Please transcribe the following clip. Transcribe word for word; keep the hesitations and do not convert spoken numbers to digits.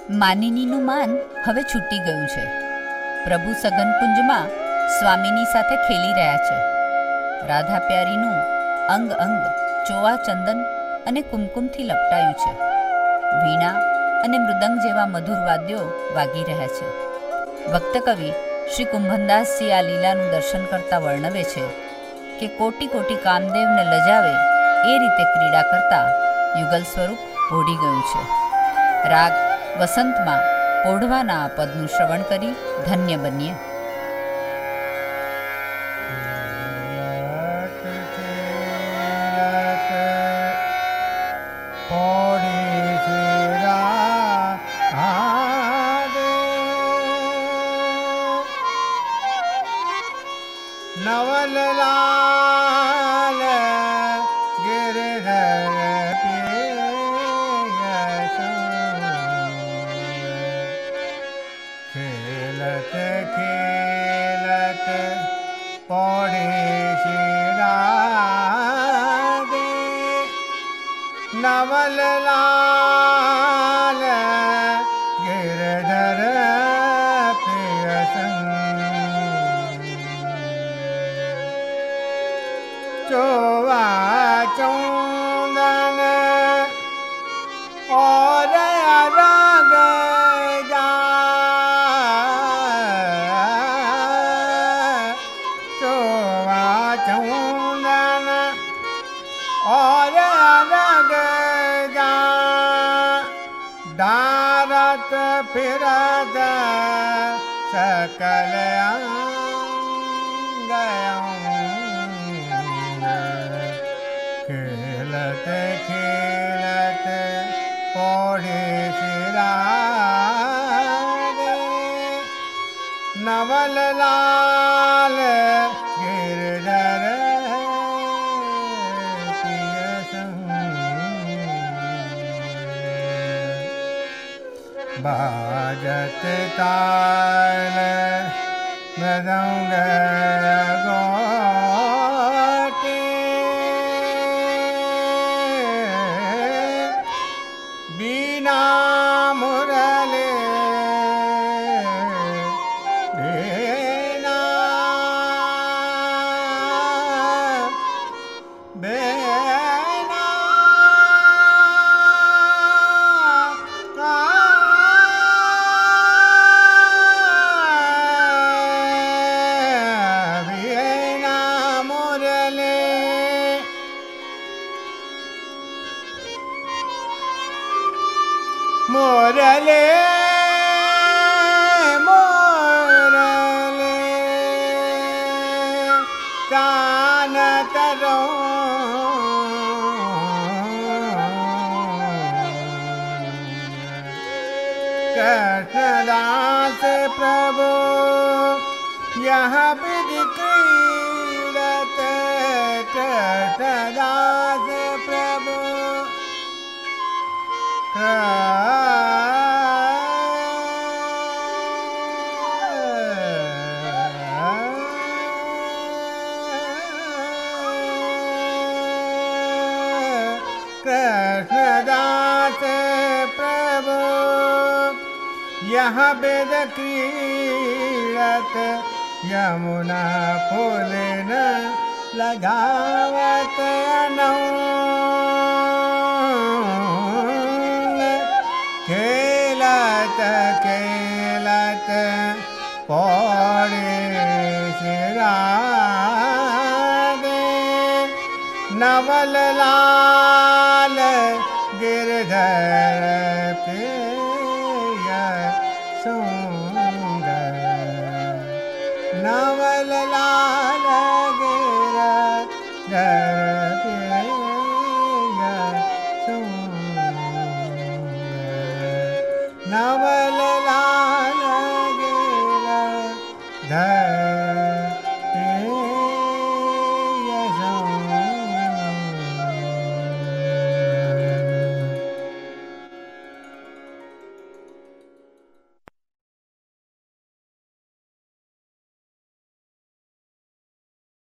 માનિનીનું માન હવે છૂટી ગયું છે. પ્રભુ સઘનકુંજમાં સ્વામીની સાથે ખેલી રહ્યા છે. રાધા પ્યારીનું અંગ અંગ ચોવા ચંદન અને કુમકુમથી લપટાયું છે. વીણા અને મૃદંગ જેવા મધુર વાદ્યો વાગી રહ્યા છે. ભક્ત કવિ શ્રી કુંભનદાસજી આ લીલાનું દર્શન કરતા વર્ણવે છે કે કોટી કોટી કામદેવને લજાવે એ રીતે ક્રીડા કરતા યુગલ સ્વરૂપ ઓઢી ગયું છે. રાગ વસંતમાં પોઢવાના આ પદનું શ્રવણ કરી ધન્ય બનીએ. नवल लाल गिरधर खेलत खेलत पौड़े शिरागे नवल लाल गिरधर चोवा चौंदन और रंग जा चोवा चौंदन और रंग जा डारत फिरत सकल खेलत खेलत पौड़े शिरागे नवल लाल गिरधर पिय संग बाजत ताल मृदंग बीना मुरले बेना बेना बेना मुरले मोरले मोरले कान तरो कृष्णदास प्रभु यहाँ विधि क्रीडत कृष्णदास प्रभु कृष्णदास प्रभु यहाँ वेद क्रीडत यमुना फूल न लगावत नौ खेलत खेलत पौड़े शिरागे नवल लाल गिरधर पिय संग